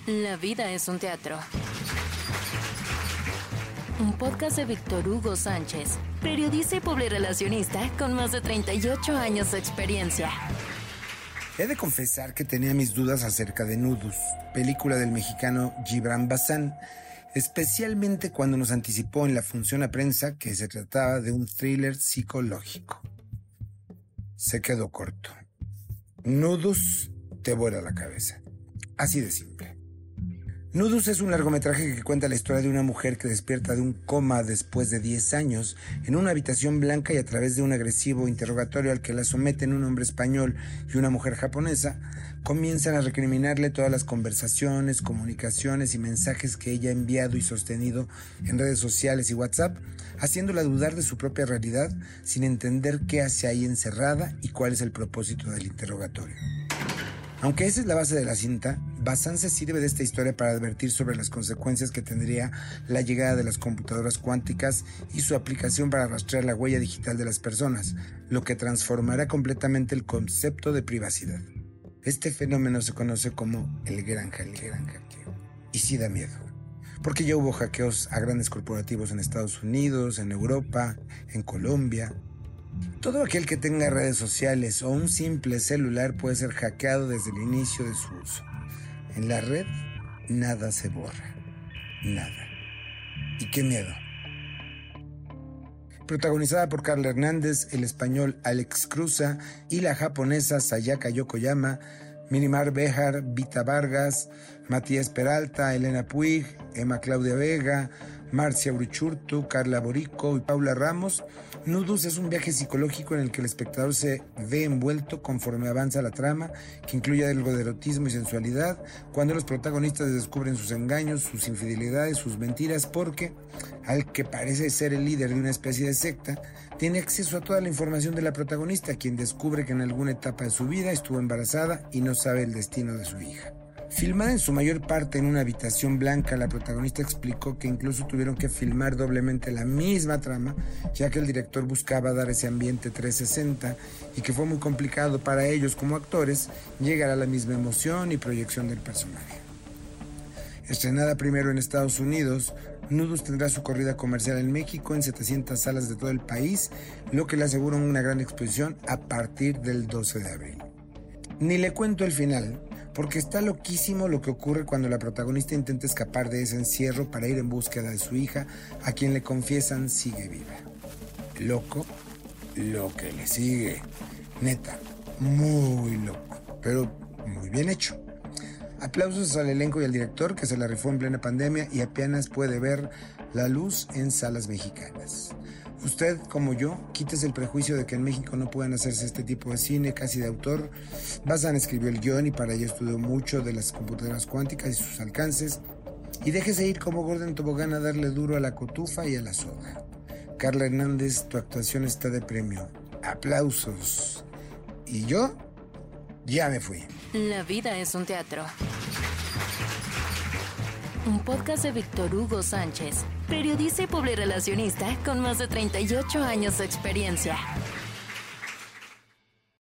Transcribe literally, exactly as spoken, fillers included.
La vida es un teatro. Un podcast de Víctor Hugo Sánchez, periodista y publirelacionista con más de treinta y ocho años de experiencia. He de confesar que tenía mis dudas acerca de Nudus, película del mexicano Gibran Bazán, especialmente cuando nos anticipó en la función a prensa que se trataba de un thriller psicológico. Se quedó corto. Nudus te vuela la cabeza. Así de simple. Nudus es un largometraje que cuenta la historia de una mujer que despierta de un coma después de diez años en una habitación blanca y a través de un agresivo interrogatorio al que la someten un hombre español y una mujer japonesa, comienzan a recriminarle todas las conversaciones, comunicaciones y mensajes que ella ha enviado y sostenido en redes sociales y WhatsApp, haciéndola dudar de su propia realidad sin entender qué hace ahí encerrada y cuál es el propósito del interrogatorio. Aunque esa es la base de la cinta, Bazán se sirve de esta historia para advertir sobre las consecuencias que tendría la llegada de las computadoras cuánticas y su aplicación para rastrear la huella digital de las personas, lo que transformará completamente el concepto de privacidad. Este fenómeno se conoce como el gran hackeo, y sí da miedo, porque ya hubo hackeos a grandes corporativos en Estados Unidos, en Europa, en Colombia. Todo aquel que tenga redes sociales o un simple celular puede ser hackeado desde el inicio de su uso. En la red, nada se borra. Nada. Y qué miedo. Protagonizada por Carla Hernández, el español Alex Cruza y la japonesa Sayaka Yokoyama, Minimar Bejar, Vita Vargas, Matías Peralta, Elena Puig, Emma Claudia Vega, Marcia Urichurtu, Carla Borico y Paula Ramos, Nudus es un viaje psicológico en el que el espectador se ve envuelto conforme avanza la trama, que incluye algo de erotismo y sensualidad, cuando los protagonistas descubren sus engaños, sus infidelidades, sus mentiras, porque al que parece ser el líder de una especie de secta, tiene acceso a toda la información de la protagonista, quien descubre que en alguna etapa de su vida estuvo embarazada y no sabe el destino de su hija. Filmada en su mayor parte en una habitación blanca, la protagonista explicó que incluso tuvieron que filmar doblemente la misma trama, ya que el director buscaba dar ese ambiente trescientos sesenta y que fue muy complicado para ellos como actores llegar a la misma emoción y proyección del personaje. Estrenada primero en Estados Unidos, Nudus tendrá su corrida comercial en México en setecientas salas de todo el país, lo que le asegura una gran exposición a partir del doce de abril. Ni le cuento el final, porque está loquísimo lo que ocurre cuando la protagonista intenta escapar de ese encierro para ir en búsqueda de su hija, a quien le confiesan sigue viva. Loco, lo que le sigue. Neta, muy loco, pero muy bien hecho. Aplausos al elenco y al director, que se la rifó en plena pandemia y apenas puede ver la luz en salas mexicanas. Usted, como yo, quítese el prejuicio de que en México no puedan hacerse este tipo de cine casi de autor. Bazán escribió el guión y para ello estudió mucho de las computadoras cuánticas y sus alcances. Y déjese ir como Gordon Tobogán a darle duro a la cotufa y a la soga. Carla Hernández, tu actuación está de premio. Aplausos. Y yo, ya me fui. La vida es un teatro. Un podcast de Víctor Hugo Sánchez, periodista y publirelacionista con más de treinta y ocho años de experiencia.